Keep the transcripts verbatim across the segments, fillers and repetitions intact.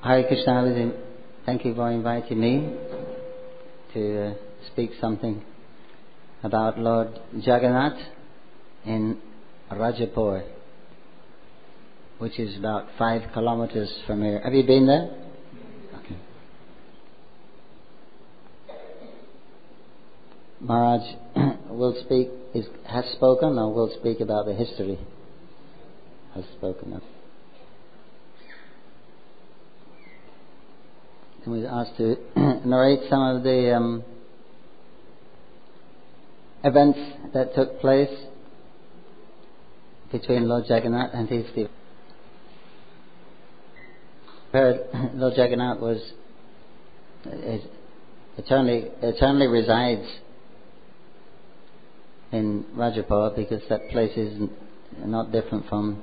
Hare Krishna, Abhijit. Thank you for inviting me to uh, speak something about Lord Jagannath in Rajapur, which is about five kilometers from here. Have you been there? Okay. Maharaj will speak, is, has spoken or will speak about the history. Has spoken of. And was asked to narrate some of the um, events that took place between Lord Jagannath and his devotees. Heard Lord Jagannath was is eternally eternally resides in Rajapur because that place is not different from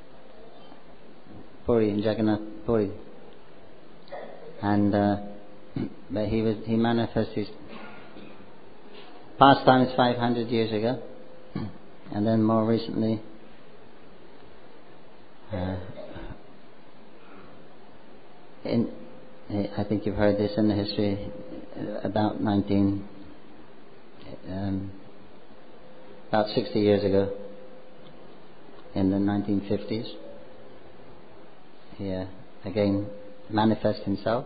Puri and Jagannath Puri. And uh, but he was he manifested his pastimes five hundred years ago, and then more recently, uh, in I think you've heard this in the history about nineteen um, about sixty years ago, in the nineteen fifties, he uh, again manifest himself.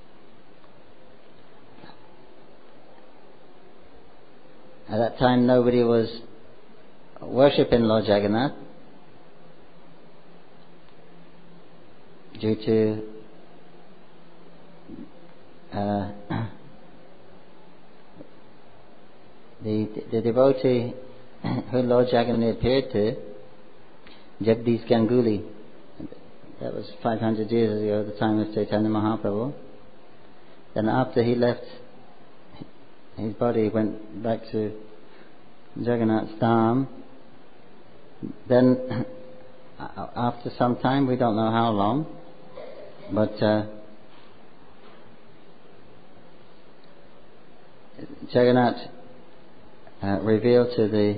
At that time nobody was worshipping Lord Jagannath due to uh, the, the devotee who Lord Jagannath appeared to, Jagdish Ganguly. That was five hundred years ago, at the time of Chaitanya Mahaprabhu. Then after he left, his body went back to Jagannath's Dham. Then, after some time, we don't know how long, but uh, Jagannath uh, revealed to the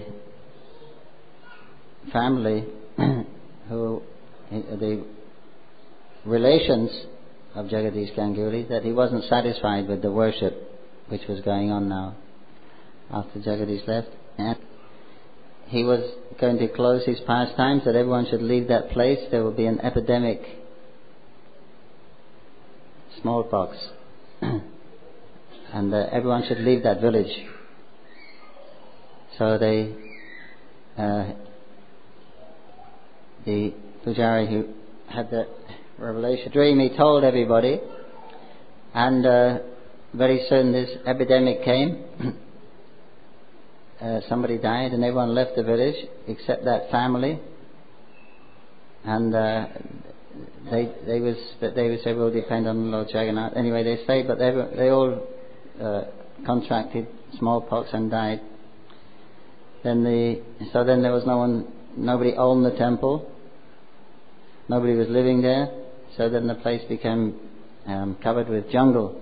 family who the relations of Jagdish Ganguly that he wasn't satisfied with the worship which was going on now after Jagdish left, and he was going to close his pastimes, that everyone should leave that place. There will be an epidemic, smallpox, and uh, everyone should leave that village. So they uh, the Pujari who had the revelation dream, he told everybody, and uh, very soon this epidemic came. uh, somebody died and everyone left the village except that family, and uh, they they was that they was able to depend on Lord Jagannath. Anyway, they stayed, but they they all uh, contracted smallpox and died. Then the so then there was no one, nobody owned the temple. Nobody was living there, so then the place became um, covered with jungle.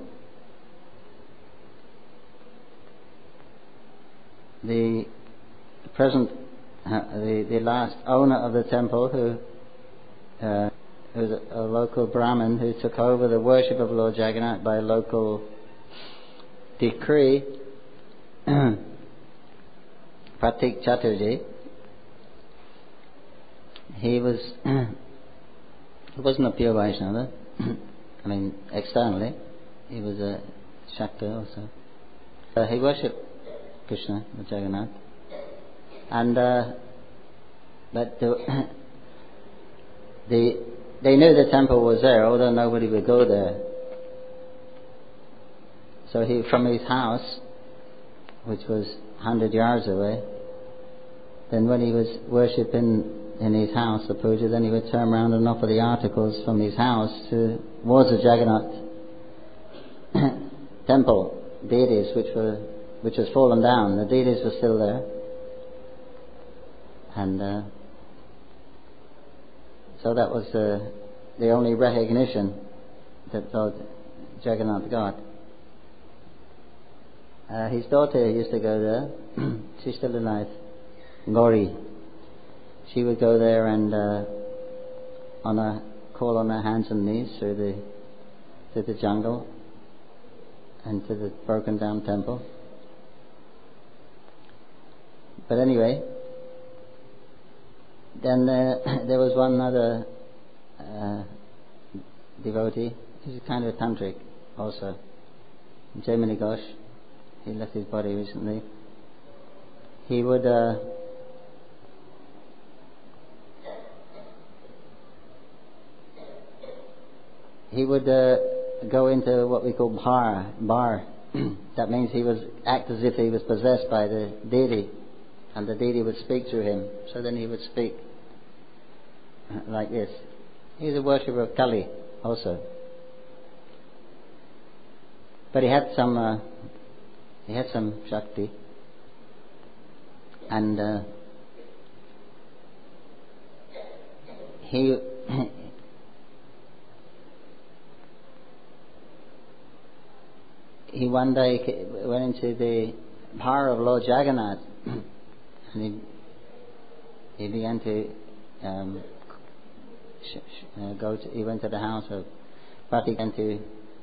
The present, uh, the the last owner of the temple, who uh, was a, a local Brahmin who took over the worship of Lord Jagannath by local decree, Pratik Chatterjee. He was. He wasn't a pure Vaishnava. I mean, externally, he was a Shakta also. Uh, he worshipped Krishna, Jagannath, and uh, but the, the they knew the temple was there, although nobody would go there. So he, from his house, which was hundred yards away, then when he was worshipping in his house, the puja, then he would turn around and offer the articles from his house towards the Jagannath temple deities, which were which was fallen down. The deities were still there, and uh, so that was uh, the only recognition that Lord Jagannath got. Uh, his daughter used to go there. She's still alive, Gauri. She would go there and uh, on a call on her hands and knees through the to the jungle and to the broken down temple. But anyway, then uh, there was one other uh, devotee. He's kind of a tantric also, Jaimini Ghosh. He left his body recently. He would uh, he would uh, go into what we call bar bar. That means he was act as if he was possessed by the deity, and the deity would speak through him. So then he would speak like this. He's a worshipper of Kali also, but he had some uh, he had some Shakti, and uh, he he one day went into the power of Lord Jagannath, and he he began to um, sh- sh- uh, go to, he went to the house of Pati, began to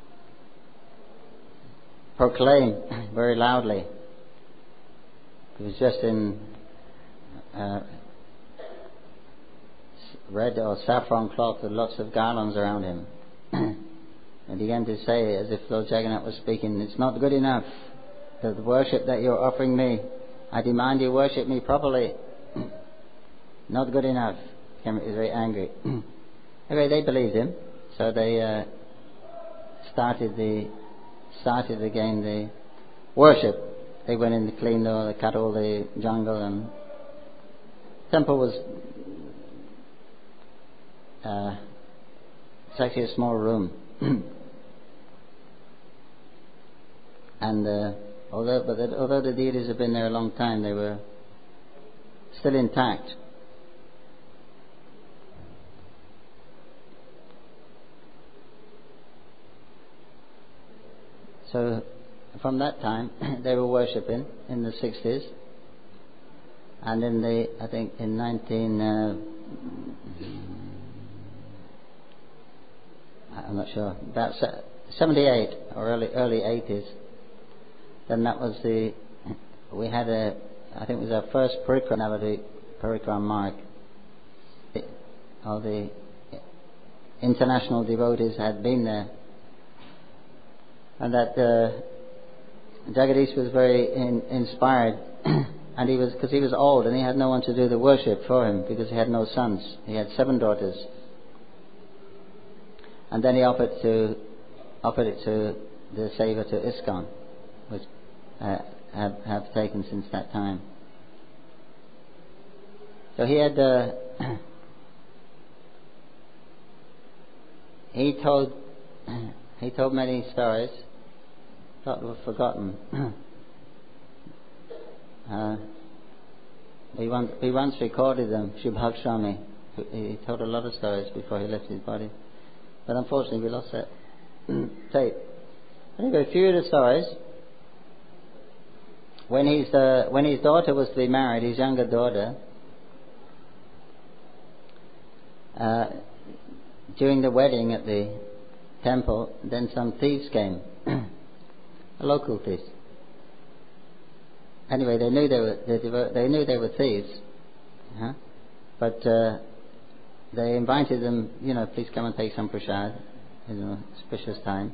proclaim very loudly. He was just in uh, red or saffron cloth with lots of garlands around him. And began to say, as if Lord Jagannath was speaking, "It's not good enough, the worship that you're offering me. I demand you worship me properly. Not good enough." He was very angry. Anyway, they believed him, so they uh, started the started again the worship. They went in to clean all, they cut all the jungle, and the temple was uh, it's actually a small room. And uh, although, but the, although the deities have been there a long time, they were still intact. So, from that time, they were worshipping in the sixties, and in the, I think, in nineteen, uh, I'm not sure, about seventy-eight or early early eighties. Then that was the, we had a, I think it was our first Parikram, Parikram mark. All the international devotees had been there. And that uh, Jagadish was very in, inspired. And he was, because he was old and he had no one to do the worship for him because he had no sons. He had seven daughters. And then he offered to, offered it to the Seva to ISKCON, which uh, have, have taken since that time. So he had, uh, he told, he told many stories, thought were forgotten. uh, we, once, we once recorded them, Shubhag Swami. He told a lot of stories before he left his body. But unfortunately we lost that tape. Anyway, a few of the stories. When his, uh, when his daughter was to be married, his younger daughter, uh, during the wedding at the temple, then some thieves came, local thieves. Anyway, they knew they were they, they knew they were thieves, huh? But uh, they invited them, you know, please come and take some prasad, you know, auspicious time.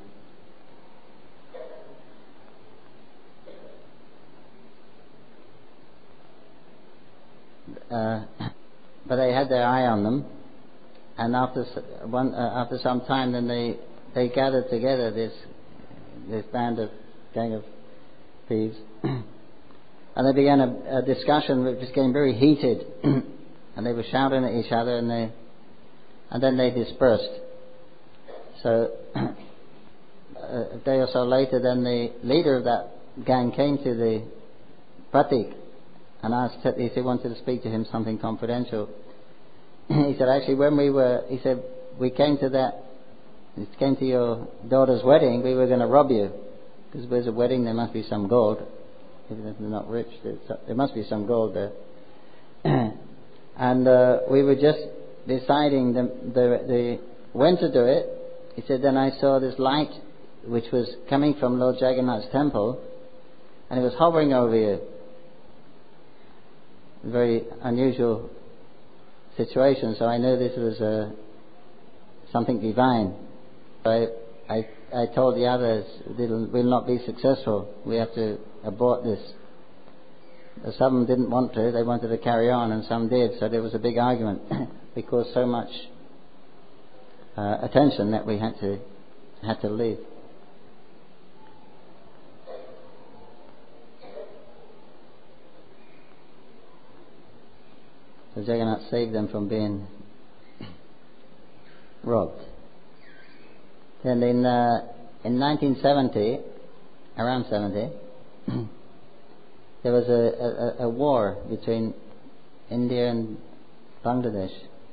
Uh, but they had their eye on them, and after one uh, after some time, then they they gathered together this this band of gang of thieves, and they began a, a discussion which became very heated, and they were shouting at each other, and they and then they dispersed. So a day or so later, then the leader of that gang came to the Pratik and asked, he said, wanted to speak to him something confidential. He said, actually, when we were, he said, we came to that, we came to your daughter's wedding, we were going to rob you. Because there's a wedding, there must be some gold. Even if they're not rich, there must be some gold there. And uh, we were just deciding the, the, the when to do it, he said, then I saw this light which was coming from Lord Jagannath's temple, and it was hovering over you. A very unusual situation, so I knew this was uh, something divine. I, I, I told the others, we'll not be successful, we have to abort this. Some didn't want to, they wanted to carry on, and some did, so there was a big argument. We caused so much uh, attention that we had to had to leave. So Jagannath saved them from being robbed. Then in uh, in nineteen seventy, around seventy, there was a, a, a war between India and Bangladesh.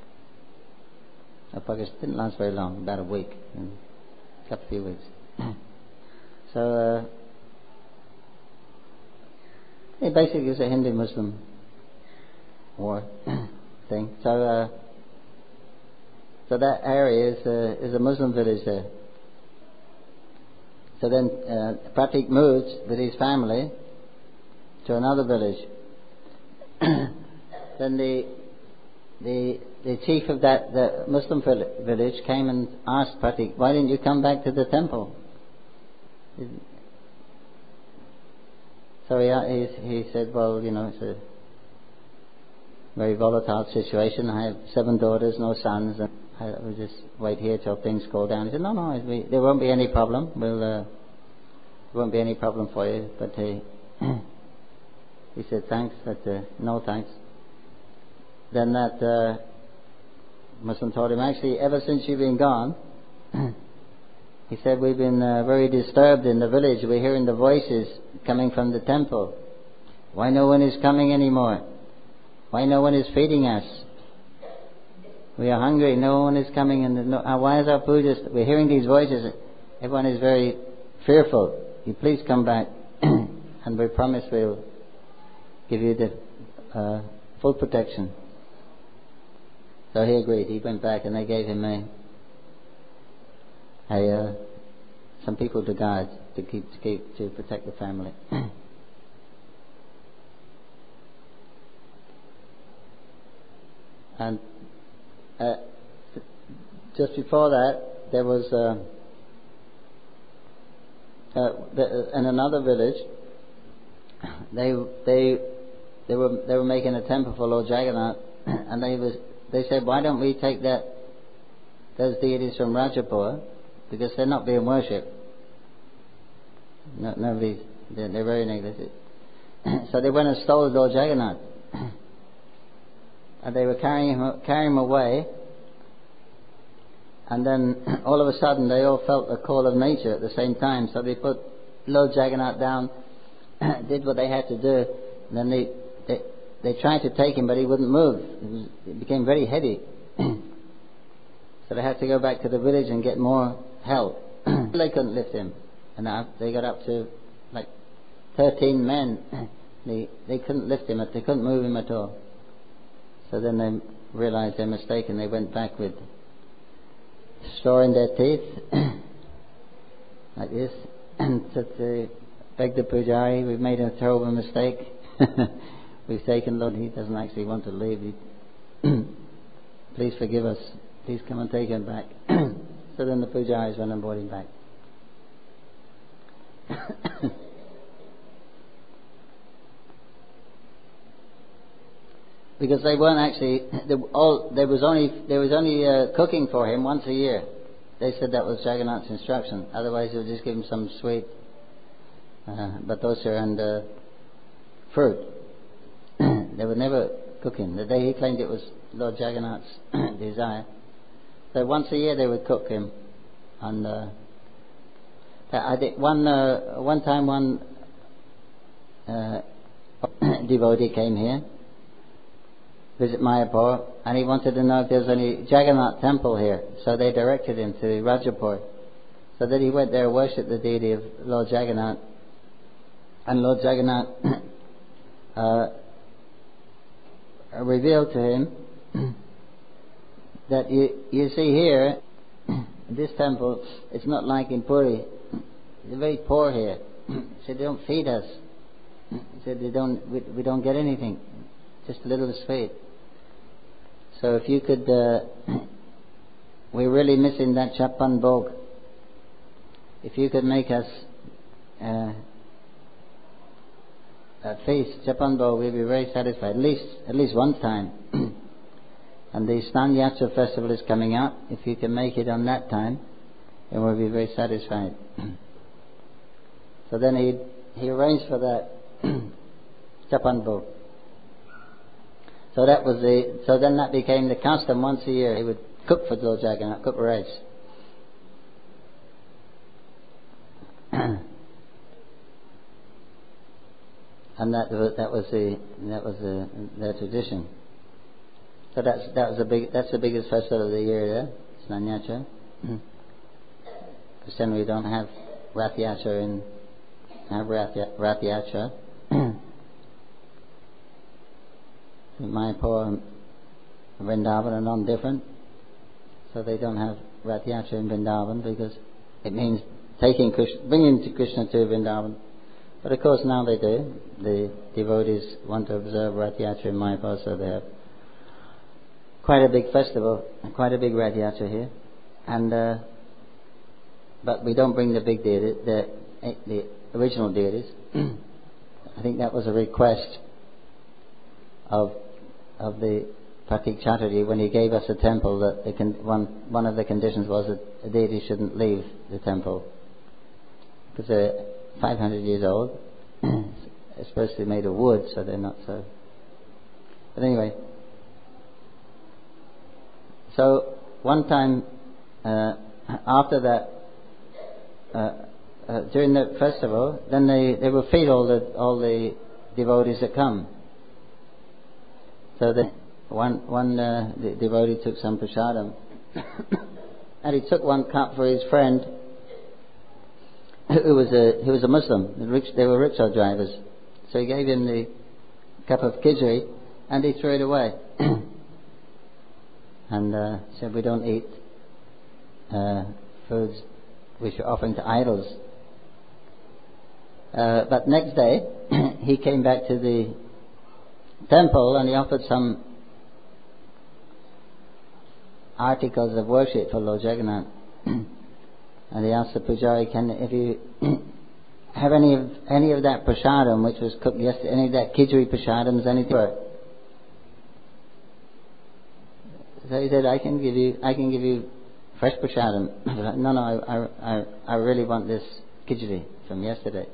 It didn't last very long, about a week, a couple of few weeks. So uh, it basically was a Hindu-Muslim war thing. So uh, so that area is a, is a Muslim village there. So then uh, Pratik moved with his family to another village. Then the the the chief of that the Muslim village came and asked Pratik, why didn't you come back to the temple? So he he, he said, well, you know, it's a very volatile situation. I have seven daughters, no sons, and I will just wait here till things cool down. He said, no, no, we, there won't be any problem. We'll, uh, there won't be any problem for you. But he, he said, thanks, but uh, no thanks. Then that uh, Muslim told him, actually, ever since you've been gone, he said, we've been uh, very disturbed in the village. We're hearing the voices coming from the temple. Why no one is coming anymore? Why no one is feeding us? We are hungry, no one is coming, and no, uh, why is our puja? We're hearing these voices. Everyone is very fearful. You please come back, and we promise we'll give you the uh, full protection. So he agreed. He went back, and they gave him a, a uh, some people to guard to keep to keep to protect the family. And uh, just before that, there was uh, uh, the, in another village. They they they were they were making a temple for Lord Jagannath, and they was they said, why don't we take that those deities from Rajapur, because they're not being worshipped. No, nobody's they're, they're very negligent. So they went and stole Lord Jagannath. And they were carrying him, carrying him away, and then all of a sudden they all felt the call of nature at the same time. So they put Lord Jagannath down, did what they had to do, and then they they, they tried to take him, but he wouldn't move. It, was, it became very heavy, so they had to go back to the village and get more help. They couldn't lift him, and they got up to like thirteen men. They they couldn't lift him, they couldn't move him at all. So then they realized their mistake, and they went back with straw in their teeth, like this, and said to beg the pujari, we've made a terrible mistake. We've taken Lord, he doesn't actually want to leave. He, please forgive us. Please come and take him back. So then the pujaris went and brought him back. Because they weren't actually, they, all, there was only there was only uh, cooking for him once a year. They said that was Jagannath's instruction. Otherwise, they would just give him some sweet uh, batosha and uh, fruit. They were never cooking. The day he claimed it was Lord Jagannath's desire. So once a year they would cook him. And uh, I did one uh, one time one uh, devotee came here, visit Mayapur, and he wanted to know if there was any Jagannath temple here. So they directed him to Rajapur. So that he went there, worshipped the deity of Lord Jagannath, and Lord Jagannath uh, revealed to him that you, you see here, this temple, it's not like in Puri. They're very poor here. He said, they don't feed us. He said, they don't, we, we don't get anything. Just a little sweet. So if you could, uh, we're really missing that Chappan Bhog. If you could make us uh, a feast, Chappan Bhog, we'd be very satisfied. At least, at least one time. And the Snan Yatra festival is coming up. If you can make it on that time, then we'll be very satisfied. So then he he arranged for that Chappan Bhog. So that was the. So then that became the custom. Once a year, he would cook for Lord Jagannath, cook rice. And that was that was the that was the their tradition. So that's that was the big that's the biggest festival of the year there, Snan Yatra. Because then we don't have Rath Yatra in have Rath Yatra. Mayapur and Vrindavan are non-different, so they don't have Rath Yatra in Vrindavan because it means taking Krishna, bringing to Krishna to Vrindavan. But of course now they do. The devotees want to observe Rath Yatra in Mayapur, so they have quite a big festival, quite a big Rath Yatra here. And uh, but we don't bring the big deities, the the original deities. I think that was a request of of the Pratik Chatterjee when he gave us a temple, that the con- one one of the conditions was that a deity shouldn't leave the temple because they're five hundred years old. It's supposed to be made of wood, so they're not so. But anyway, so one time uh, after that, uh, uh, during the festival, then they, they will feed all the all the devotees that come. So the one one uh, the devotee took some prasadam, and he took one cup for his friend, who was a who was a Muslim. The rich, they were rickshaw drivers, so he gave him the cup of khichdi, and he threw it away, and uh, said, "We don't eat uh, foods which are offering to idols." Uh, but next day, he came back to the temple and he offered some articles of worship for Lord Jagannath. And he asked the pujari, "Can if you have any of any of that prasadam which was cooked yesterday, any of that khichdi prasadams, anything?" So he said, "I can give you, I can give you fresh prasadam." Like, no, no, I, I, I really want this khichdi from yesterday.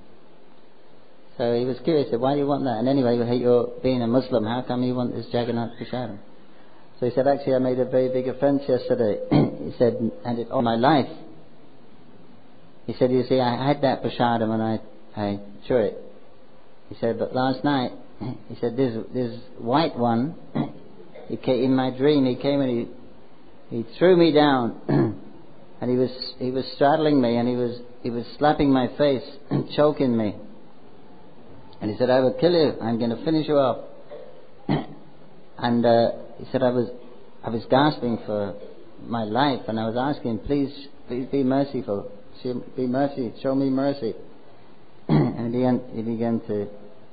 So he was curious, said, "Why do you want that? And anyway, you're being a Muslim, how come you want this Jagannath prasadam?" So he said, "Actually, I made a very big offence yesterday." He said, "And it all my life." He said, "You see, I had that prasadam and I, I threw it." He said, "But last night," he said, this this white one, he came, in my dream, he came and he he threw me down, and he was he was straddling me, and he was he was slapping my face and choking me. And he said, "I will kill you. I'm going to finish you off." And uh, he said, I was I was gasping for my life, and I was asking, "Please, please be merciful. Be mercy. Show me mercy." And he began, he began to,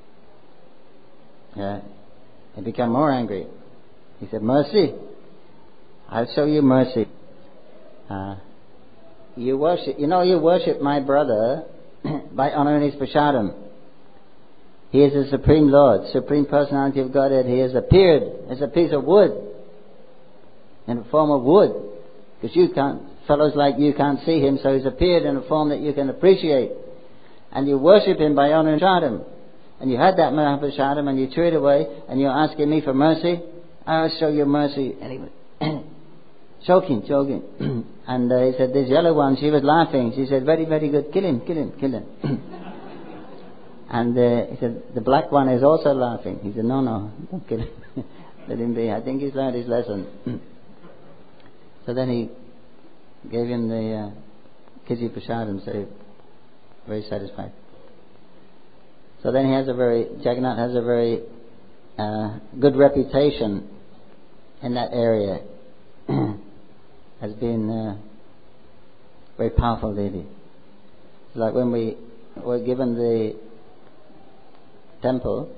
yeah, he became more angry. He said, "Mercy? I'll show you mercy. Uh, you worship, you know, you worship my brother by honoring his prasadam. He is the Supreme Lord, Supreme Personality of Godhead. He has appeared as a piece of wood, in a form of wood, because you can't, fellows like you can't see him, so he's appeared in a form that you can appreciate. And you worship him by honoring prasadam. And you had that Mahaprasadam and you threw it away, and you're asking me for mercy? I'll show you mercy." Anyway, choking, choking. And uh, he said, "This yellow one," she was laughing. She said, "Very, very good. Kill him, kill him, kill him." And uh, he said, "The black one is also laughing." He said, "No, no, don't kill him. Let him be. I think he's learned his lesson." So then he gave him the uh, khichdi prasadam, so he was very satisfied. So then he has a very, Jagannath has a very uh, good reputation in that area as being uh, very powerful deity. It's like when we were given the temple,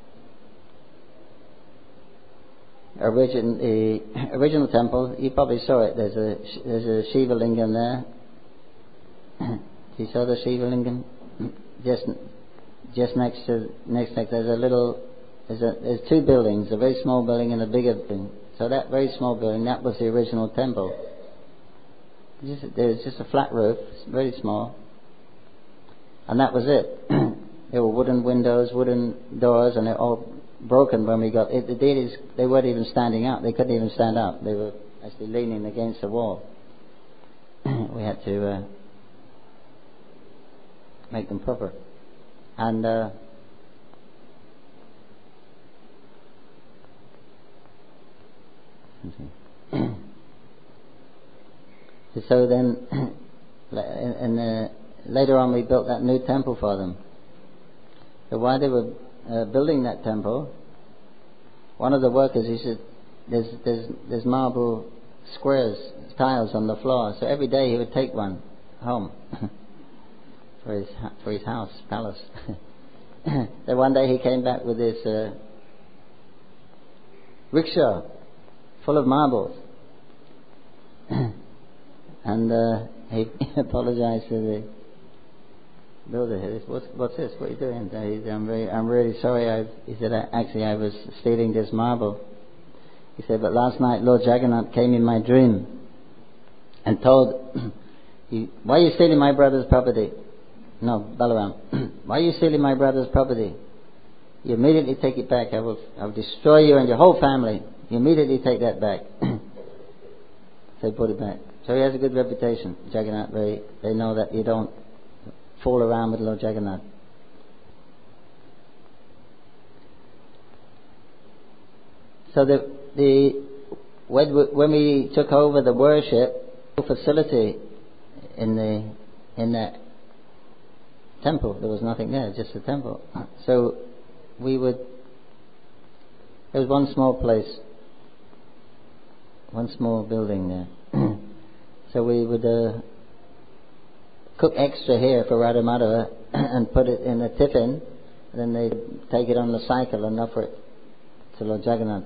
origin, the original temple, you probably saw it. There's a there's a Shiva lingam there. You saw the Shiva lingam? Just just next to next next there's a little there's a there's two buildings, a very small building and a bigger building. So that very small building, that was the original temple. Just, there's just a flat roof, very small, and that was it. There were wooden windows, wooden doors, and they're all broken when we got it. The deities, they weren't even standing up. They couldn't even stand up. They were actually leaning against the wall. We had to uh, make them proper. And uh, so then, and uh, later on, we built that new temple for them. So while they were uh, building that temple, one of the workers, he said, "There's there's there's marble squares, tiles on the floor." So every day he would take one home for his for his house, palace. Then one day he came back with this uh, rickshaw full of marbles, and uh, he apologized to the builder. He said, What's, what's this? What are you doing? He said, I'm very, I'm really sorry. I've, he said, actually, I was stealing this marble. He said, but last night Lord Jagannath came in my dream and told, he, why are you stealing my brother's property? No, Balaram. Why are you stealing my brother's property? You immediately take it back. I will, I will destroy you and your whole family. You immediately take that back. So he put it back. So he has a good reputation, Jagannath. They, they know that you don't fool around with Lord Jagannath. So the the when we, when we took over the worship facility in the in that temple, there was nothing there, just a temple. So we would. There was one small place, one small building there. So we would uh, cook extra here for Radha Madhava and put it in a tiffin, and then they'd take it on the cycle and offer it to Lord Jagannath.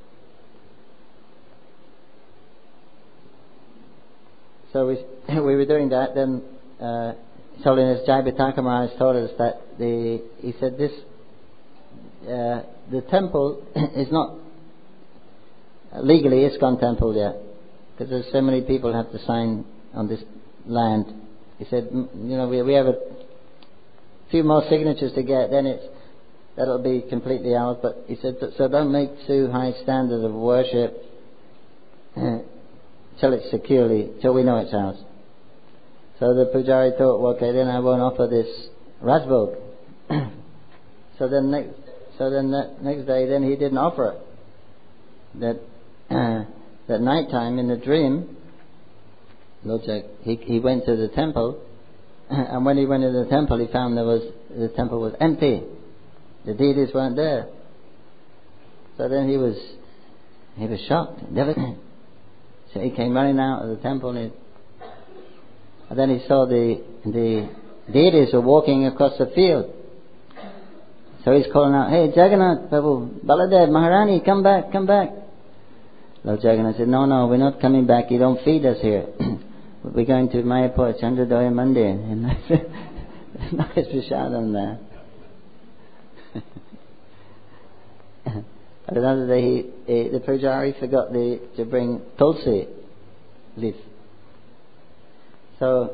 So we we were doing that. Then uh, His Holiness Jayabhitaka Maharaj told us that the he said this uh, the temple is not legally ISKCON temple yet, because there's so many people have to sign on this land. He said, you know, we we have a few more signatures to get, then it's that'll be completely ours. But he said, so don't make too high standard of worship till it's securely, till we know it's ours. So the Pujari thought, well, okay, then I won't offer this Rajbhog. so then next, so then the next day, then he didn't offer it. That uh, that night time in the dream, Lord Jack, he he went to the temple, and when he went to the temple, he found there was the temple was empty. The deities weren't there. So then he was he was shocked. Never. So he came running out of the temple, and, he, and then he saw the the deities were walking across the field. So he's calling out, "Hey, Jagannath, Prabhu, Baladev, Maharani, come back, come back." Lord Jagannath said, "No, no, we're not coming back. You don't feed us here. We're going to Mayapur, Chandrodaya Mandir." And nice prashadam there. But another day, he, he, the Pujari forgot the, to bring tulsi leaf. So,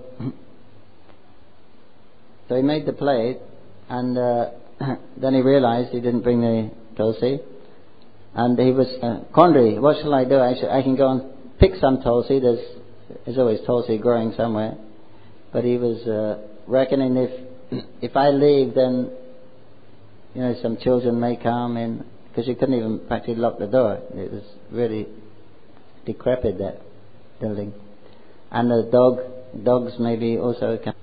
so he made the plate, and uh, then he realized he didn't bring the tulsi, and he was uh, quandary. What shall I do? I, should, I can go and pick some tulsi. There's, there's always tulsi growing somewhere. But he was uh, reckoning if if I leave, then you know some children may come in. Because you couldn't even practically lock the door. It was really decrepit, that building. And the dog, dogs maybe also come.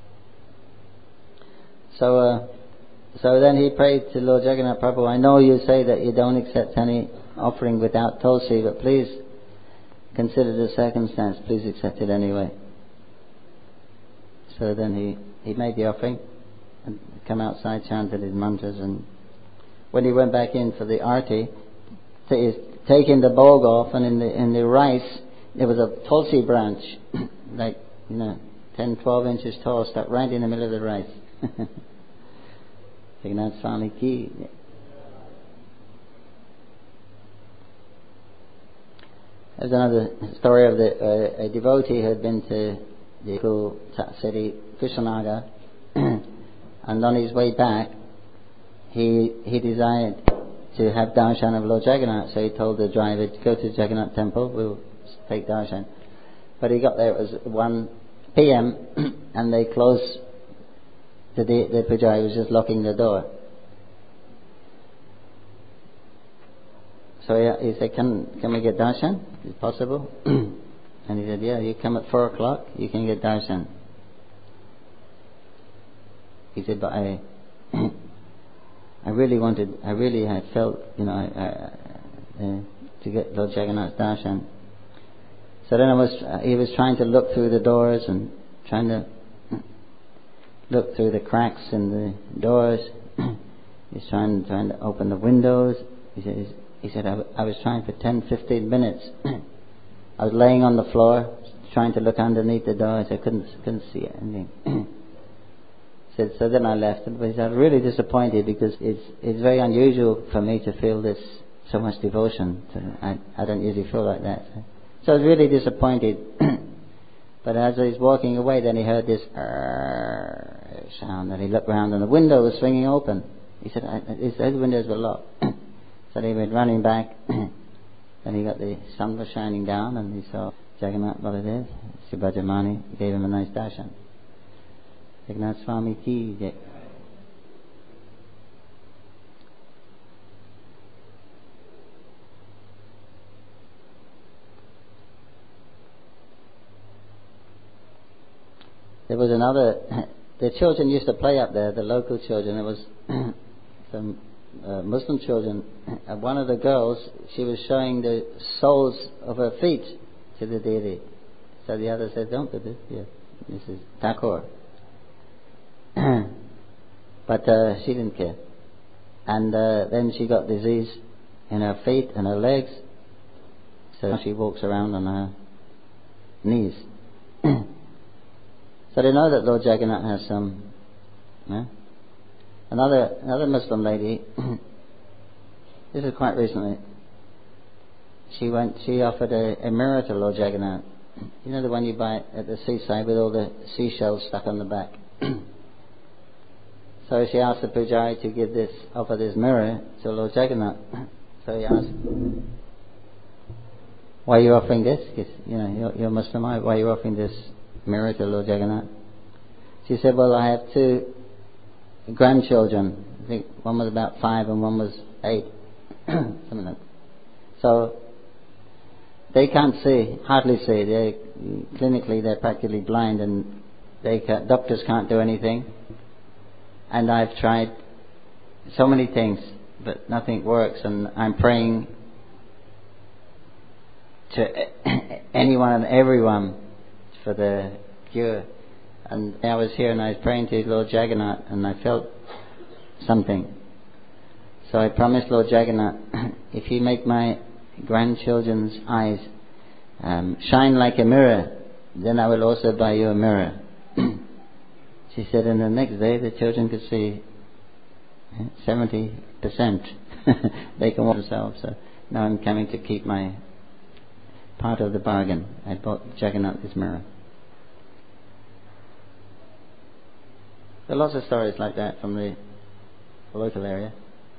So, uh, so then he prayed to Lord Jagannath Prabhu, I know you say that you don't accept any offering without tulsi, but please consider the circumstance, please accept it anyway. So then he, he made the offering and come outside, chanted his mantras, and when he went back in for the arti, t- taking the bog off, and in the in the rice there was a tulsi branch, like, you know, ten, twelve inches tall, stuck right in the middle of the rice. Jagannath Swami ki. There's another story of the uh, a devotee who had been to the cool city Kushinagar, and on his way back he he desired to have darshan of Lord Jagannath, so he told the driver to go to Jagannath temple, we'll take darshan. But he got there, it was one p.m. and they closed, the, the pujari was just locking the door. So he, he said, can can we get darshan? Is it possible? And he said, yeah, you come at four o'clock, you can get darshan. He said, but I I really wanted, I really had felt, you know, uh, uh, to get Lord Jagannath's darshan. So then I was, uh, he was trying to look through the doors and trying to look through the cracks in the doors. He's trying, trying to open the windows. He said, he said, I, w- I was trying for ten, fifteen minutes. I was laying on the floor, trying to look underneath the doors. I couldn't, couldn't see anything. Said, so then I left, but he said, I was really disappointed because it's it's very unusual for me to feel this so much devotion. To, I I don't usually feel like that. So, so I was really disappointed. But as he was walking away, then he heard this uh, sound, and he looked around, and the window was swinging open. He said, I, his, his windows were locked. So he went running back. Then he got the sun was shining down, and he saw Jagannath Baladev, Subhadramani, gave him a nice darshan. Jagannath Swami ki jai. There was another, the children used to play up there, the local children. There was some uh, Muslim children. And one of the girls, she was showing the soles of her feet to the deity. So the other said, don't do this. Yeah, this is Thakur. But uh, she didn't care. And uh, then she got disease in her feet and her legs, so she walks around on her knees. So they know that Lord Jagannath has some. Yeah? Another another Muslim lady. This is quite recently. She went. She offered a, a mirror to Lord Jagannath. You know the one you buy at the seaside with all the seashells stuck on the back. So she asked the pujari to give this, offer this mirror to Lord Jagannath. So he asked, why are you offering this? Because, you know, you're, you're Muslim, why are you offering this mirror to Lord Jagannath? She said, well, I have two grandchildren. I think one was about five and one was eight. Something like that. So they can't see, hardly see. They clinically they're practically blind, and they can, doctors can't do anything. And I've tried so many things, but nothing works. And I'm praying to anyone and everyone for the cure. And I was here and I was praying to Lord Jagannath, and I felt something. So I promised Lord Jagannath, if you make my grandchildren's eyes um, shine like a mirror, then I will also buy you a mirror. She said, and the next day the children could see seventy percent. They can walk themselves. So now I'm coming to keep my part of the bargain. I bought Jagannath this mirror. There are lots of stories like that from the local area.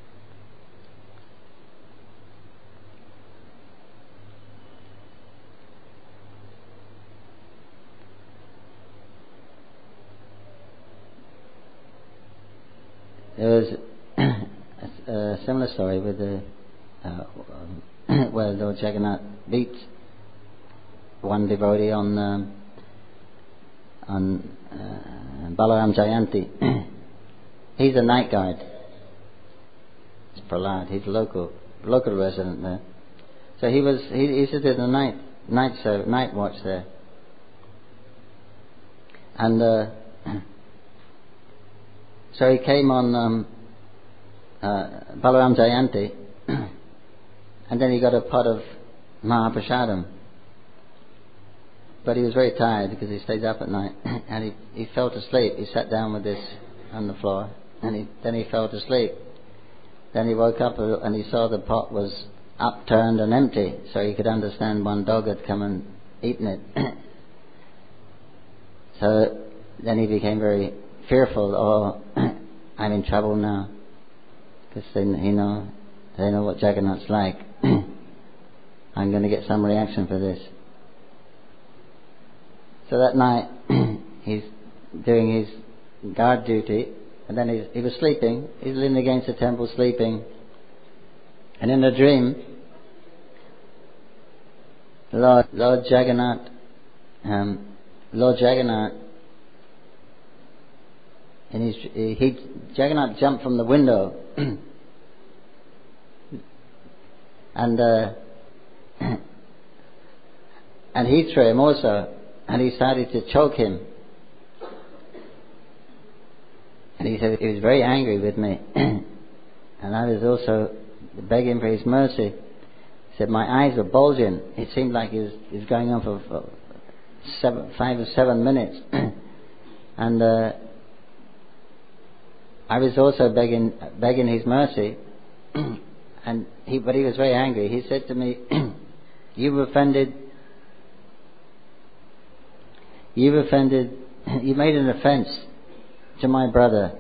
There was a similar story with the uh, um, where Lord Jagannath beat one devotee on um, on uh, Balaram Jayanti. He's a night guard. It's Prahlad. He's local local resident there. So he was he, he used to do the night night service, night watch there. And uh, So he came on um, uh, Balaram Jayanti, and then he got a pot of Mahaprasadam. But he was very tired because he stayed up at night, and he, he fell to sleep. He sat down with this on the floor, and he, then he fell to sleep. Then he woke up and he saw the pot was upturned and empty, so he could understand one dog had come and eaten it. So then he became very fearful. Oh, I'm in trouble now, because they, you know, they know what Jagannath's like. I'm going to get some reaction for this. So that night he's doing his guard duty, and then he's, he was sleeping. He's leaning against the temple sleeping, and in a dream, Lord Lord Jagannath, um, Lord Jagannath, and he's, he, he Jagannath jumped from the window, and uh, and he threw him also, and he started to choke him. And he said he was very angry with me, and I was also begging for his mercy. He said my eyes were bulging. It seemed like he was, he was going on for, for seven, five or seven minutes, and uh, I was also begging begging his mercy. And he, but he was very angry. He said to me, "You've offended. You've offended. You made an offence to my brother.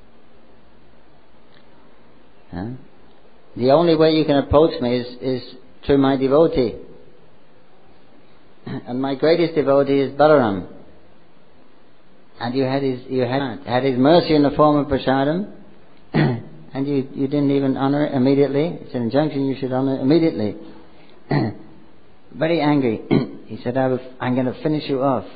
Huh? The only way you can approach me is, is through my devotee. And my greatest devotee is Balaram. And you had his you had, had his mercy in the form of prasadam, and you, you didn't even honour it immediately. It's an injunction you should honour it immediately." Very angry. He said, I will, I'm going to finish you off.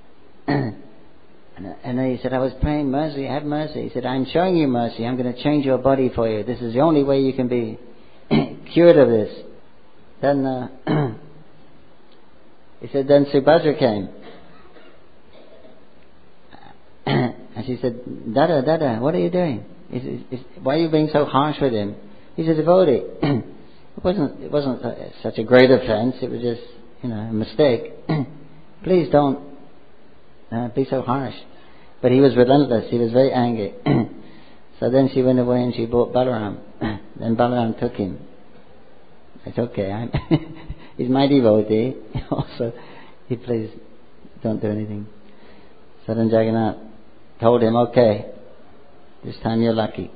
And then he said, I was praying mercy, have mercy. He said, I'm showing you mercy. I'm going to change your body for you. This is the only way you can be cured of this. Then uh, he said, then Subhadra came. And she said, Dada, Dada, what are you doing? He said, why are you being so harsh with him? He's a devotee. It wasn't, it wasn't such a great offence. It was just, you know, a mistake. Please don't Uh, be so harsh. But he was relentless. He was very angry. So then she went away and she brought Balaram. Then Balaram took him. It's okay. I'm he's my devotee. Also, he please don't do anything. So then Jagannath told him, okay, this time you're lucky.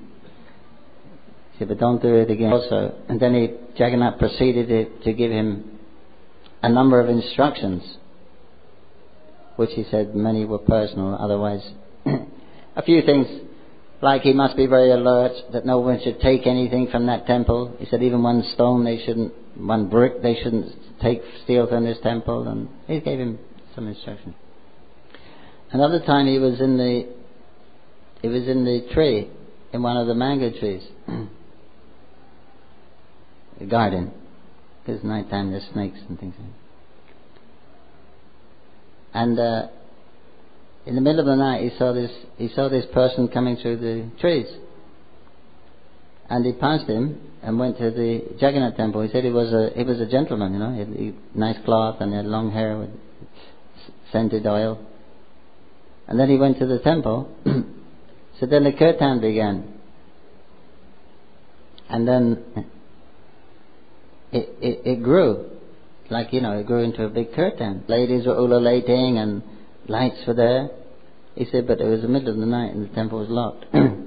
He said, but don't do it again also. And then he, Jagannath proceeded to, to give him a number of instructions, which he said many were personal, otherwise a few things, like he must be very alert, that no one should take anything from that temple. He said even one stone they shouldn't, one brick they shouldn't take, steal from this temple, and he gave him some instruction. Another time he was in the, he was in the tree, in one of the mango trees, the garden, because night time there's snakes and things like that. And uh, in the middle of the night, he saw this. He saw this person coming through the trees, and he passed him and went to the Jagannath temple. He said he was a he was a gentleman, you know, he had he, nice cloth and he had long hair with scented oil. And then he went to the temple. So then the kirtan began, and then it it, it grew. Like, you know, it grew into a big curtain. Ladies were ululating and lights were there. He said, but it was the middle of the night and the temple was locked.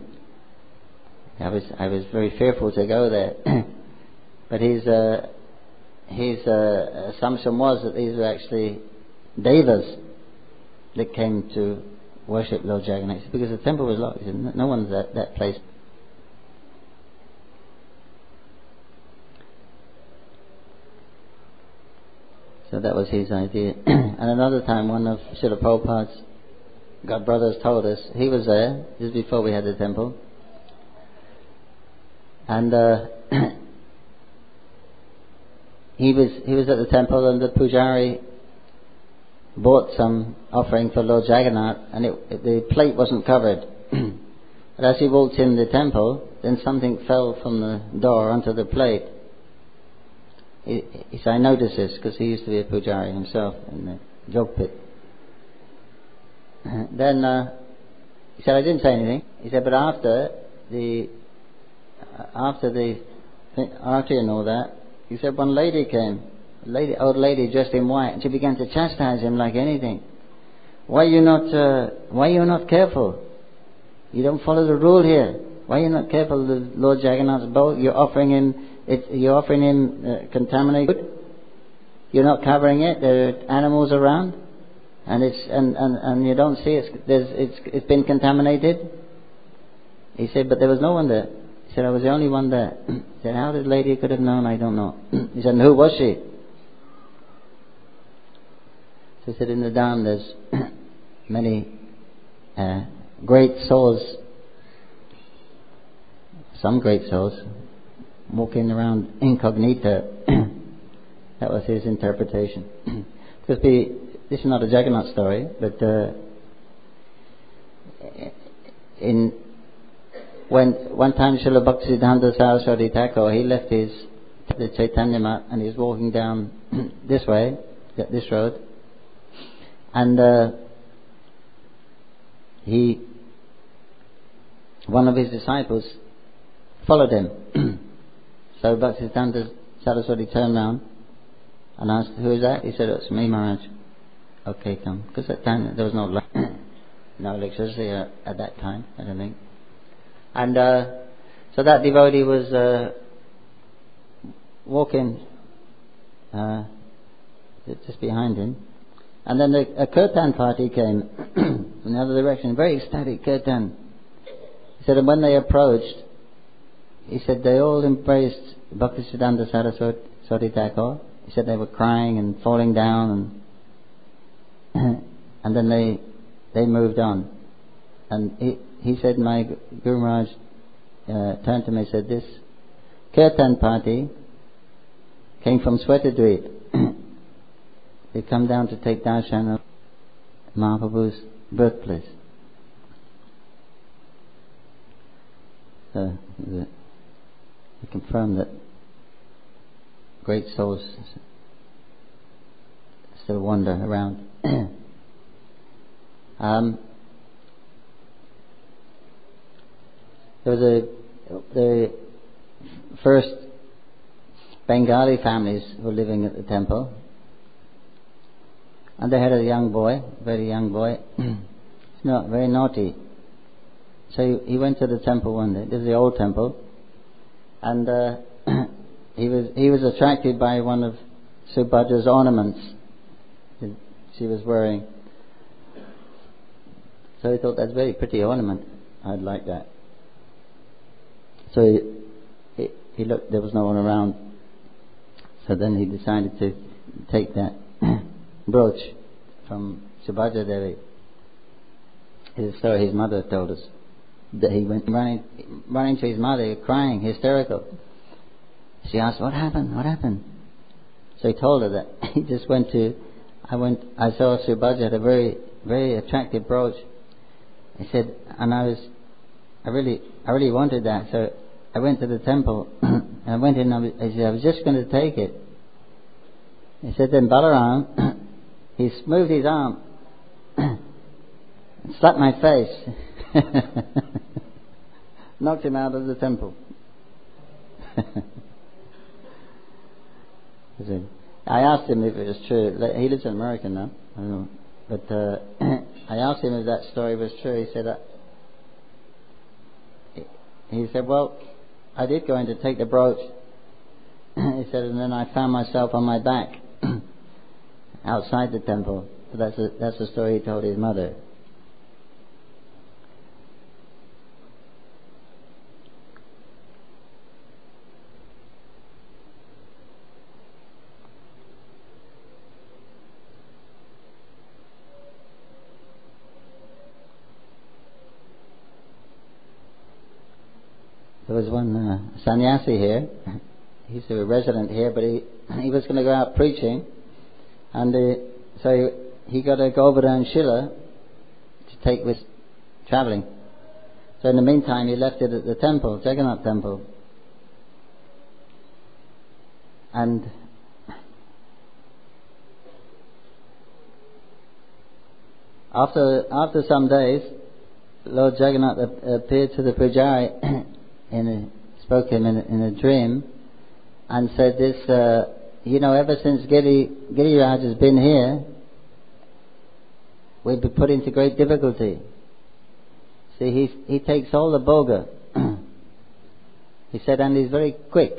I was I was very fearful to go there. But his uh, his uh, assumption was that these were actually devas that came to worship Lord Jagannath. Because the temple was locked. He said, no one's at that place. So that was his idea. And another time, one of Srila Prabhupada's God brothers told us, he was there, just before we had the temple. And uh, he was he was at the temple, and the pujari bought some offering for Lord Jagannath, and it, it, the plate wasn't covered. But as he walked in the temple, then something fell from the door onto the plate. He, he said, I noticed this because he used to be a pujari himself in the jog pit. Then uh, he said, I didn't say anything. He said, but after the uh, after the arti and all that, he said one lady came, a lady, old lady dressed in white, and she began to chastise him like anything. Why are you not? Uh, why are you not careful? You don't follow the rule here. Why are you not careful of the Lord Jagannath's bowl? You're offering him. It, you're offering him uh, contaminated food. You're not covering it. There are animals around, and it's and, and, and you don't see it's there's it's it's been contaminated. He said, but there was no one there. He said, I was the only one there. He said, how the lady could have known? I don't know. He said, and who was she? So he said, in the Dham there's many uh, great souls, some great souls, walking around incognito. That was his interpretation. Because the, this is not a Jagannath story, but uh, in when one time Srila Bhaktisiddhanta Saraswati Thakur, he left his the Chaitanya mat and he was walking down this way, this road, and uh, he one of his disciples followed him. So Bhaktisiddhanta Saraswati turned round and asked, who is that? He said, it's me, Maharaj. Okay, come. Because at that time there was no no electricity uh, at that time, I don't think. And uh, so that devotee was uh, walking uh, just behind him. And then the, a kirtan party came from the other direction, very ecstatic kirtan. He said, and when they approached, he said they all embraced Bhaktisiddhanta Saraswati Thakur. He said they were crying and falling down, and and then they they moved on. And he he said, my Guru Maharaj uh, turned to me and said, this kirtan party came from Swetadweep. They come down to take darshan of Mahaprabhu's birthplace. So the, he confirmed that great souls still wander around. um, there was a the first Bengali families were living at the temple, and they had a young boy, very young boy, he's not very naughty. So he, he went to the temple one day. This is the old temple, and uh, he was he was attracted by one of Subhadra's ornaments that she was wearing. So he thought, that's a very pretty ornament. I'd like that. So he, he, he looked. There was no one around. So then he decided to take that brooch from Subhadra Devi. His story his mother told us. That he went running, running to his mother, crying, hysterical. She asked, "What happened? What happened?" So he told her that he just went to. I went. I saw Subhadra had a very, very attractive brooch. He said, and I was, I really, I really wanted that. So I went to the temple and I went in. And I, was, I said, I was just going to take it. He said, then Balaram, he smoothed his arm and slapped my face. Knocked him out of the temple. I asked him if it was true. He lives in America now. I don't know. But uh, I asked him if that story was true. He said, uh, he said, well, I did go in to take the brooch. He said, and then I found myself on my back outside the temple. So that's a, that's the story he told his mother. There was one uh, sannyasi here. He's a resident here, but he he was going to go out preaching, and uh, so he got a Govardhan Shila to take with travelling. So in the meantime he left it at the temple, Jagannath temple. And after after some days, Lord Jagannath appeared to the Pujari in a, spoke to him in a, in a dream and said this, uh, you know, ever since Giri, Giriraj has been here, we've been put into great difficulty. See, he, he takes all the bhoga. He said, and he's very quick.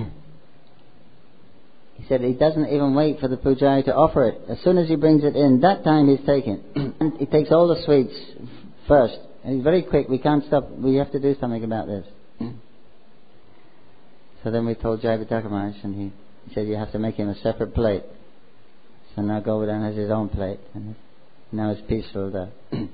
He said he doesn't even wait for the Pujari to offer it. As soon as he brings it in, that time he's taken. And he takes all the sweets first. And he's very quick. We can't stop. We have to do something about this. So then we told Jayapataka Maharaj, and he, he said you have to make him a separate plate. So now Govardhan has his own plate, and now it's peaceful there.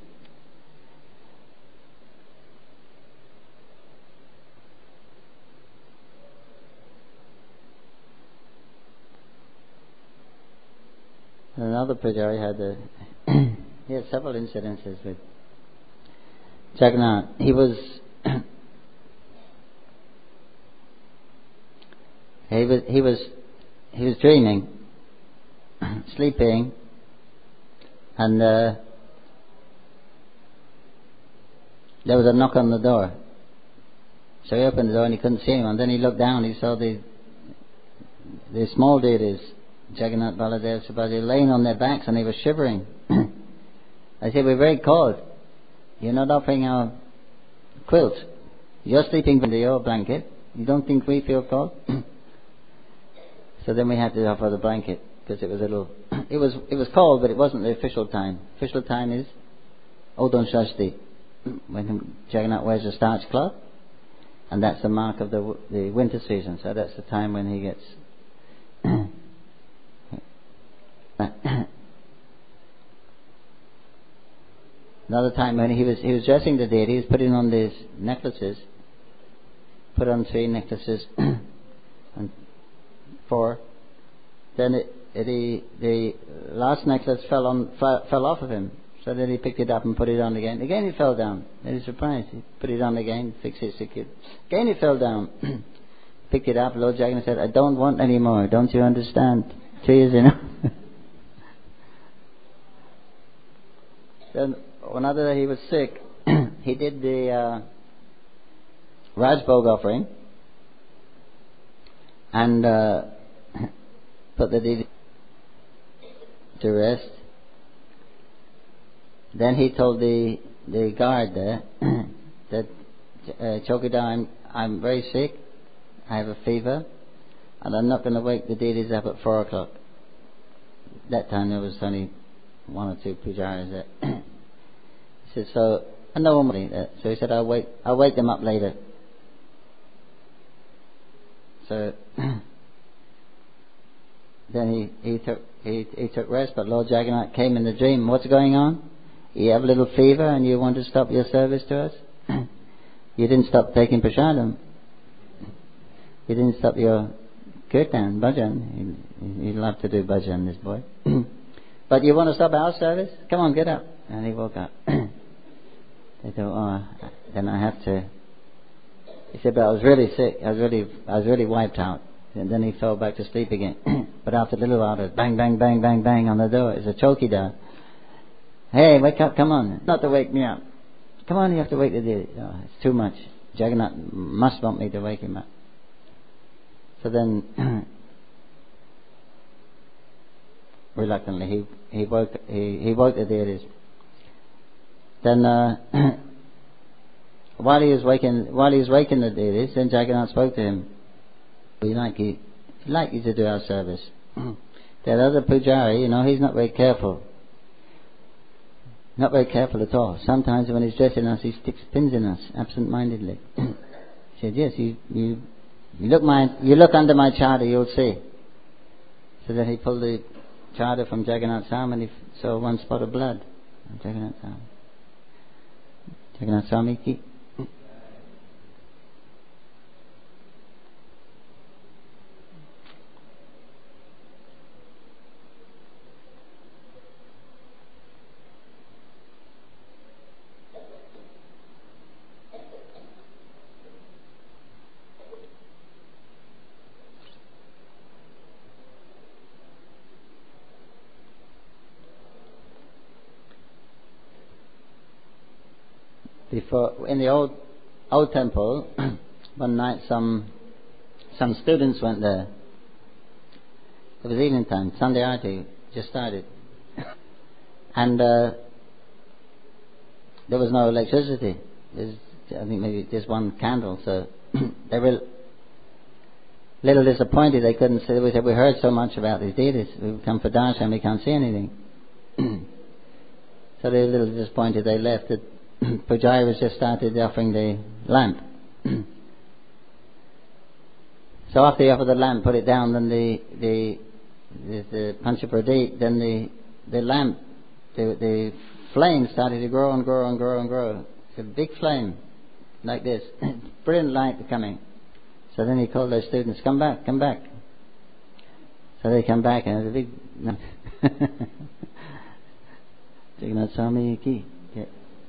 Another Pujari had a he had several incidences with Jagannath. He was he was he was he was dreaming, sleeping, and uh, there was a knock on the door. So he opened the door and he couldn't see anyone. Then he looked down. He saw the the small deities, Jagannath, Baladev, Subhadra, laying on their backs, and they were shivering. I said, we're very cold. You're not offering our quilt. You're sleeping under your blanket. You don't think we feel cold? So then we had to offer the blanket, because it was a little, it was it was cold, but it wasn't the official time. Official time is Odon Shashti, when Jagannath wears a starch cloth, and that's the mark of the the winter season. So that's the time when he gets another time when he was he was dressing the deity, he was putting on these necklaces, put on three necklaces and four. Then it, it, he, the last necklace fell on fell, fell off of him. So then he picked it up and put it on again. Again he fell down. Then he surprised. He put it on again, fixed it, secured. Again he fell down. Picked it up. Lord Jagannath said, I don't want any more. Don't you understand? Two years enough. Then another day he was sick. He did the uh, Rajbhog offering and uh, put the deity to rest. Then he told the the guard there that uh, Chowkidar, I'm I'm very sick. I have a fever, and I'm not going to wake the deities up at four o'clock. That time there was only one or two pujaris there. He said, so I know normally that. So he said, I'll wake I'll wake them up later. So then he he took he he took rest, but Lord Jagannath came in the dream. What's going on? You have a little fever and you want to stop your service to us? You didn't stop taking prasadam. You didn't stop your kirtan, bhajan. He, he loved to do bhajan, this boy. But you want to stop our service? Come on, get up. And he woke up. They thought, oh, then I have to. He said, but I was really sick. I was really, I was really wiped out. And then he fell back to sleep again. But after a little while, there's bang, bang, bang, bang, bang on the door. It's a chowkidar. Hey, wake up, come on. Not to wake me up. Come on, you have to wake the deity. Oh, it's too much. Jagannath must want me to wake him up. So then, reluctantly, he, he woke he, he woke the deities. Then, uh, while he was waking while he was waking the deities, then Jagannath spoke to him. We like you, we'd like you to do our service. That other pujari, you know, he's not very careful. Not very careful at all. Sometimes when he's dressing us, he sticks pins in us, absent-mindedly. He said, yes, you, you, you look my, you look under my chadar, you'll see. So then he pulled the chadar from Jagannath's arm and he saw one spot of blood on Jagannath's arm. Jagannath Swami ki. before in the old old temple. One night, some some students went there. It was evening time. Sunday Arti just started, and uh, there was no electricity. There's, I think maybe just one candle. So they were a little disappointed. They couldn't see. We said, we heard so much about these deities. We've come for darshan, we can't see anything. So they were a little disappointed. They left. The Pujari was just started offering the lamp. So after he offered the lamp, put it down, then the the the, the Panchapradeep, then the the lamp, the the flame started to grow and grow and grow and grow. It's a big flame, like this, brilliant light coming. So then he called those students, come back, come back. So they come back, and there's a big. No. Jagannath Swami ki. Yeah.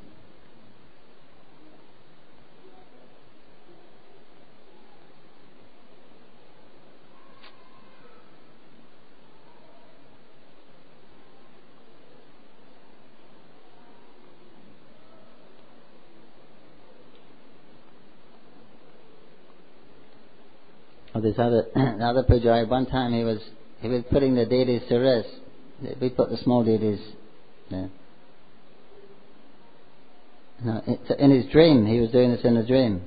Oh, this other other Pujari, one time he was he was putting the deities to rest. We put the small deities there. No, in his dream, he was doing this in a dream.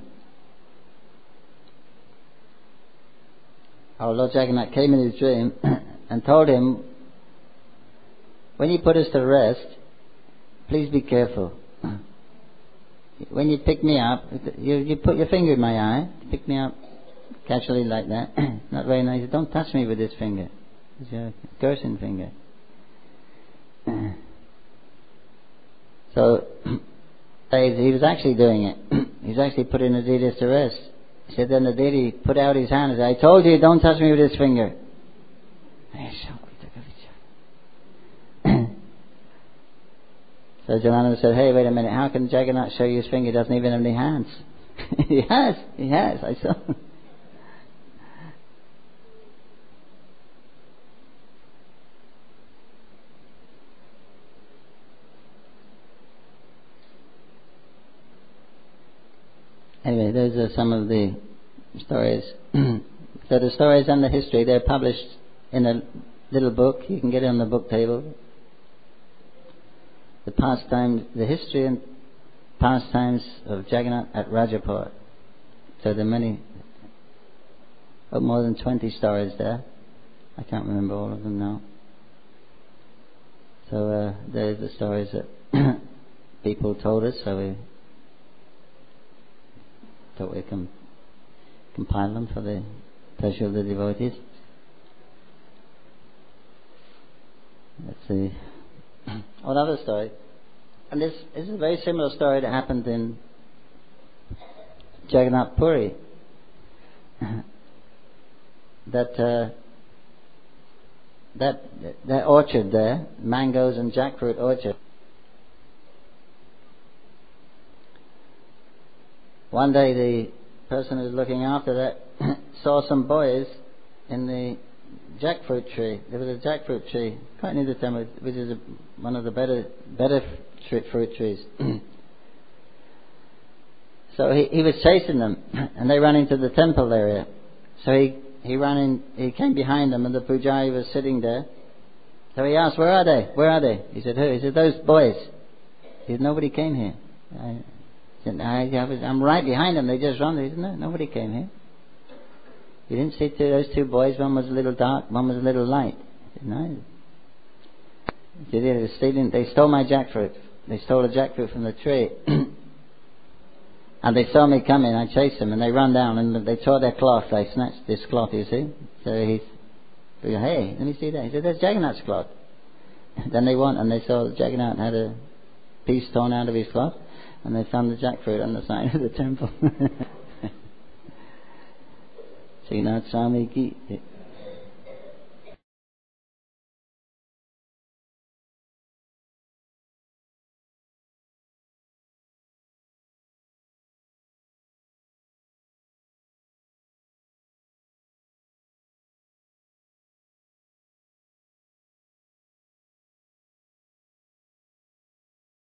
Our Lord Jagannath came in his dream and told him, when you put us to rest, please be careful. When you pick me up, you, you put your finger in my eye, pick me up casually like that. Not very nice. Don't touch me with this finger. It's your cursing finger. So he was actually doing it. He was actually putting the deities to rest. He said, then the deity put out his hand and said, I told you, don't touch me with this finger. So Janananda said, hey, wait a minute, how can Jagannath show you his finger? He doesn't even have any hands. He has, he has, I saw him. Anyway, those are some of the stories. So the stories and the history, they're published in a little book. You can get it on the book table. The pastimes, the history and pastimes of Jagannath at Rajapur. So there are many, oh, more than twenty stories there. I can't remember all of them now. So uh, there's the stories that people told us, so we thought we can compile them for the pleasure of the devotees. Let's see. Oh, another story. And this, this is a very similar story that happened in Jagannath Puri. that uh, that that orchard there, mangoes and jackfruit orchard. One day the person who was looking after that saw some boys in the jackfruit tree. There was a jackfruit tree quite near the temple, which is a, one of the better better fruit trees. So he, he was chasing them, and they ran into the temple area. So he he ran in. He came behind them, and the pujari was sitting there. So he asked, "Where are they? Where are they?" He said, "Who?" He said, "Those boys." He said, "Nobody came here." I, Said, I, I was, I'm right behind them. They just run. He said, no, nobody came here. You didn't see two, those two boys. One was a little dark. One was a little light. He said, no. He said, they were stealing. They stole my jackfruit. They stole a jackfruit from the tree. And they saw me coming. I chased them, and they ran down and they tore their cloth. They snatched this cloth. You see. So he said, hey, let me see that. He said, that's Jagannath's cloth. Then they went and they saw that Jagannath had a piece torn out of his cloth. And they found the jackfruit on the side of the temple. Jagannath Swami ki.